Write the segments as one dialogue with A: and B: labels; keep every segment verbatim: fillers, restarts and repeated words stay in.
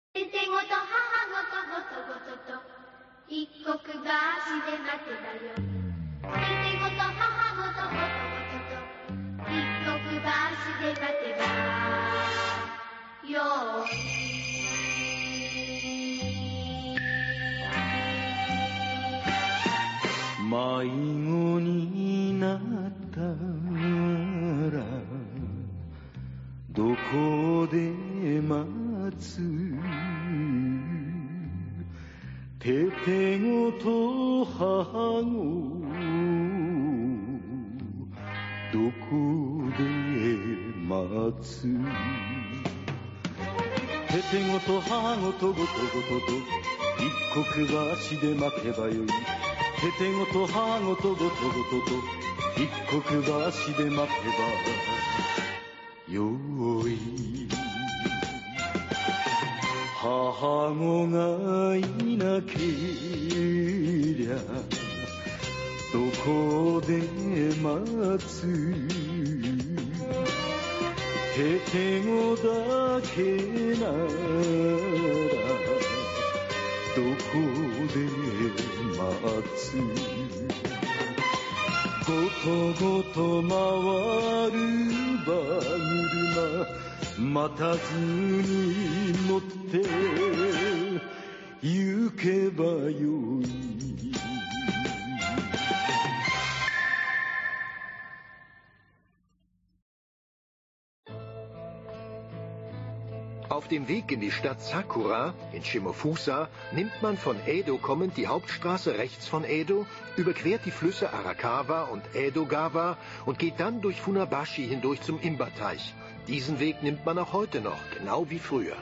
A: ててごと母ごとごとごとと一刻が足で待てだよ。ててごと母ごとごとごとと一刻が足で待てばよい。
B: 迷子になったらどこで待つ？ててごと母ごどこで待つ？ててごと母ごとごとごとと一刻が足で待てばよい。ててごと母ごとごとごとと一刻が足で待てばよい。母子がいなけりゃどこで待つ？ててごだけならどこで待つ？ごとごと回る馬車待たずに乗って行けばよい。
C: Auf dem Weg in die Stadt Sakura, in Shimofusa, nimmt man von Edo kommend die Hauptstraße rechts von Edo, überquert die Flüsse Arakawa und Edogawa und geht dann durch Funabashi hindurch zum Imba-Teich. Diesen Weg nimmt man auch heute noch, genau wie früher.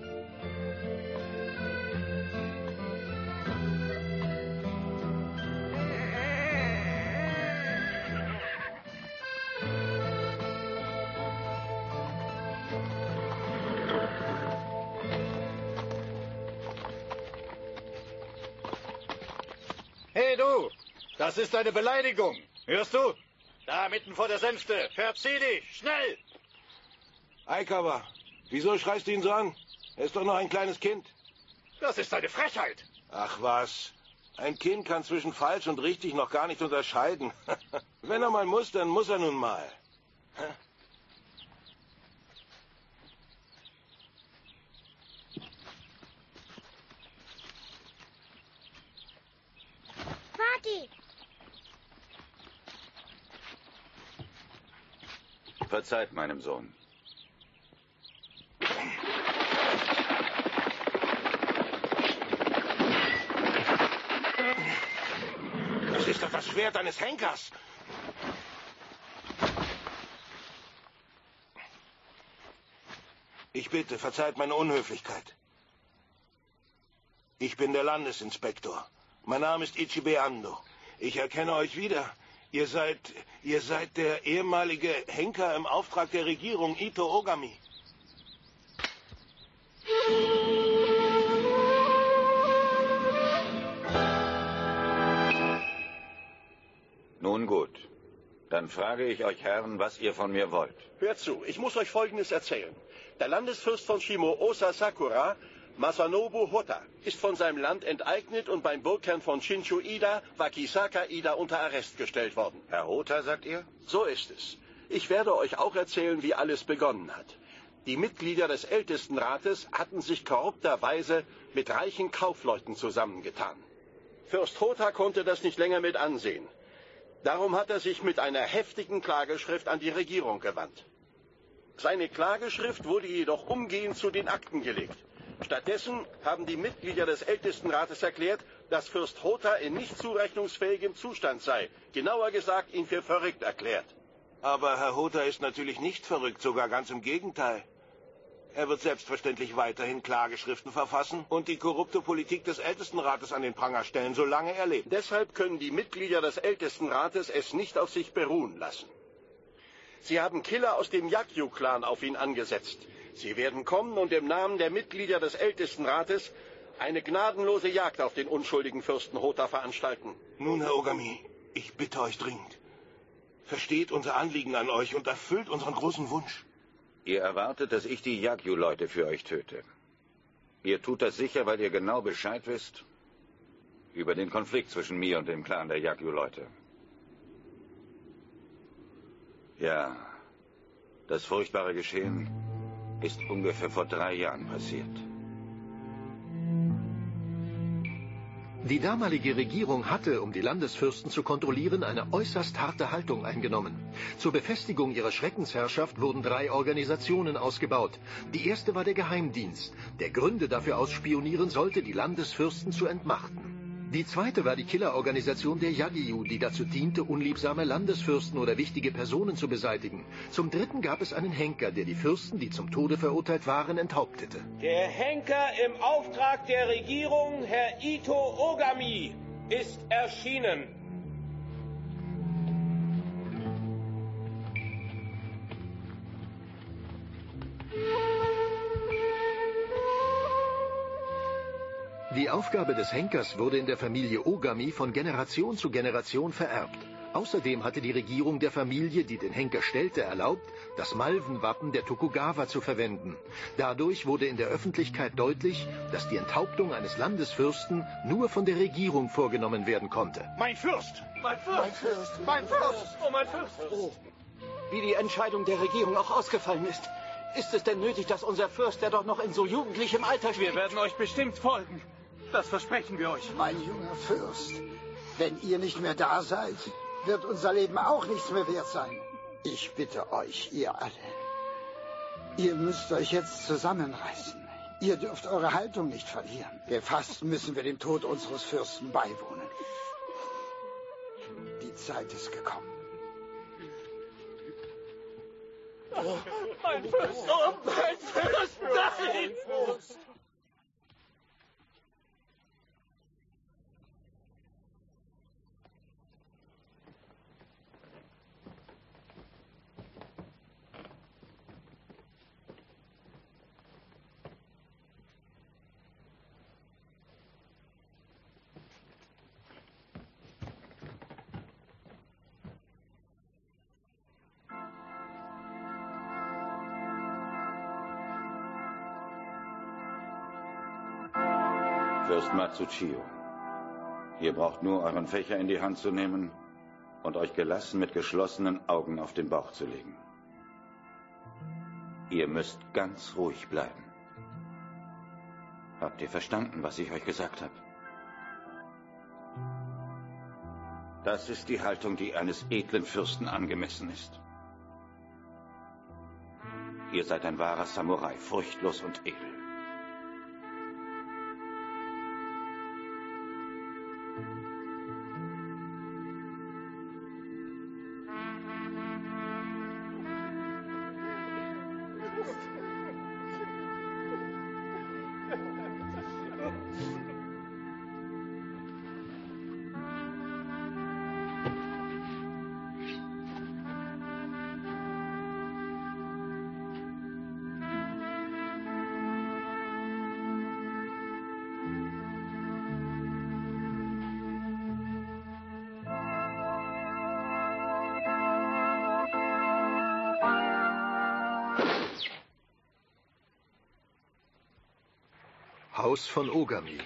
D: Hey du, das ist eine Beleidigung. Hörst du? Da mitten vor der Sänfte. Verzieh dich, schnell!
E: Aikawa, wieso schreist du ihn so an? Er ist doch noch ein kleines Kind.
D: Das ist eine Frechheit.
E: Ach was, ein Kind kann zwischen falsch und richtig noch gar nicht unterscheiden. Wenn er mal muss, dann muss er nun mal.
F: Vati!
G: Verzeiht meinem Sohn.
E: Das ist doch das Schwert eines Henkers. Ich bitte, verzeiht meine Unhöflichkeit. Ich bin der Landesinspektor. Mein Name ist Ichibe Ando. Ich erkenne euch wieder. Ihr seid, ihr seid der ehemalige Henker im Auftrag der Regierung, Ito Ogami.
G: Nun gut. Dann frage ich euch Herren, was ihr von mir wollt.
D: Hört zu, ich muss euch Folgendes erzählen. Der Landesfürst von Shimo, Osa Sakura, Masanobu Hotta, ist von seinem Land enteignet und beim Burgherrn von Shinshu Ida, Wakisaka Ida, unter Arrest gestellt worden.
G: Herr Hotta, sagt ihr?
D: So ist es. Ich werde euch auch erzählen, wie alles begonnen hat. Die Mitglieder des Ältestenrates hatten sich korrupterweise mit reichen Kaufleuten zusammengetan. Fürst Hotta konnte das nicht länger mit ansehen. Darum hat er sich mit einer heftigen Klageschrift an die Regierung gewandt. Seine Klageschrift wurde jedoch umgehend zu den Akten gelegt. Stattdessen haben die Mitglieder des Ältestenrates erklärt, dass Fürst Hotta in nicht zurechnungsfähigem Zustand sei. Genauer gesagt, ihn für verrückt erklärt.
E: Aber Herr Hotta ist natürlich nicht verrückt, sogar ganz im Gegenteil. Er wird selbstverständlich weiterhin Klageschriften verfassen und die korrupte Politik des Ältestenrates an den Pranger stellen, solange er lebt.
D: Deshalb können die Mitglieder des Ältestenrates es nicht auf sich beruhen lassen. Sie haben Killer aus dem Yakyu-Clan auf ihn angesetzt. Sie werden kommen und im Namen der Mitglieder des Ältestenrates eine gnadenlose Jagd auf den unschuldigen Fürsten Hotta veranstalten.
E: Nun, Herr Ogami, ich bitte euch dringend. Versteht unser Anliegen an euch und erfüllt unseren großen Wunsch.
G: Ihr erwartet, dass ich die Yakyu-Leute für euch töte. Ihr tut das sicher, weil ihr genau Bescheid wisst über den Konflikt zwischen mir und dem Clan der Yagyu-Leute. Ja, das furchtbare Geschehen ist ungefähr vor drei Jahren passiert.
C: Die damalige Regierung hatte, um die Landesfürsten zu kontrollieren, eine äußerst harte Haltung eingenommen. Zur Befestigung ihrer Schreckensherrschaft wurden drei Organisationen ausgebaut. Die erste war der Geheimdienst, der Gründe dafür ausspionieren sollte, die Landesfürsten zu entmachten. Die zweite war die Killerorganisation der Yagyu, die dazu diente, unliebsame Landesfürsten oder wichtige Personen zu beseitigen. Zum dritten gab es einen Henker, der die Fürsten, die zum Tode verurteilt waren, enthauptete.
F: Der Henker im Auftrag der Regierung, Herr Ito Ogami, ist erschienen.
C: Die Aufgabe des Henkers wurde in der Familie Ogami von Generation zu Generation vererbt. Außerdem hatte die Regierung der Familie, die den Henker stellte, erlaubt, das Malvenwappen der Tokugawa zu verwenden. Dadurch wurde in der Öffentlichkeit deutlich, dass die Enthauptung eines Landesfürsten nur von der Regierung vorgenommen werden konnte.
F: Mein Fürst! Mein Fürst! Mein Fürst! Mein Fürst! Oh, mein Fürst! Oh.
H: Wie die Entscheidung der Regierung auch ausgefallen ist, ist es denn nötig, dass unser Fürst, der doch noch in so jugendlichem Alter steht...
F: Wir werden euch bestimmt folgen. Das versprechen wir euch.
I: Mein junger Fürst, wenn ihr nicht mehr da seid, wird unser Leben auch nichts mehr wert sein. Ich bitte euch, ihr alle, ihr müsst euch jetzt zusammenreißen. Ihr dürft eure Haltung nicht verlieren. Gefasst müssen wir dem Tod unseres Fürsten beiwohnen. Die Zeit ist gekommen.
F: Oh, mein Fürst! Oh, mein Fürst! Nein!
G: Fürst Matsuchio, ihr braucht nur euren Fächer in die Hand zu nehmen und euch gelassen mit geschlossenen Augen auf den Bauch zu legen. Ihr müsst ganz ruhig bleiben. Habt ihr verstanden, was ich euch gesagt habe? Das ist die Haltung, die eines edlen Fürsten angemessen ist. Ihr seid ein wahrer Samurai, furchtlos und edel.
C: Haus von Ogami.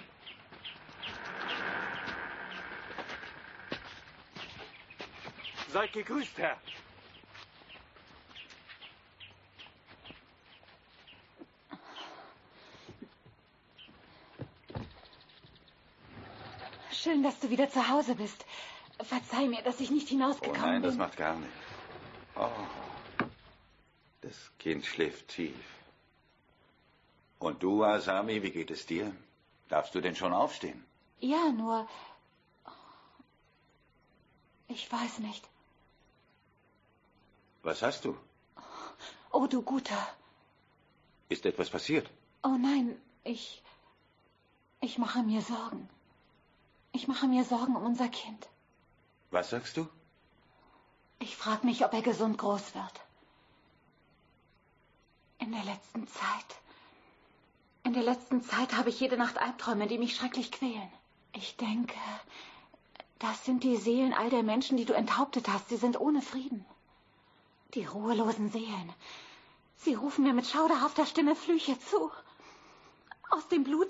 F: Seid gegrüßt, Herr.
J: Schön, dass du wieder zu Hause bist. Verzeih mir, dass ich nicht hinausgekommen bin.
G: Oh nein, das macht gar nichts. Oh, das Kind schläft tief. Und du, Asami, wie geht es dir? Darfst du denn schon aufstehen?
J: Ja, nur... Ich weiß nicht.
G: Was hast du?
J: Oh, du Guter.
G: Ist etwas passiert?
J: Oh nein, ich... Ich mache mir Sorgen. Ich mache mir Sorgen um unser Kind.
G: Was sagst du?
J: Ich frage mich, ob er gesund groß wird. In der letzten Zeit... In der letzten Zeit habe ich jede Nacht Albträume, die mich schrecklich quälen. Ich denke, das sind die Seelen all der Menschen, die du enthauptet hast. Sie sind ohne Frieden. Die ruhelosen Seelen. Sie rufen mir mit schauderhafter Stimme Flüche zu. Aus dem Blut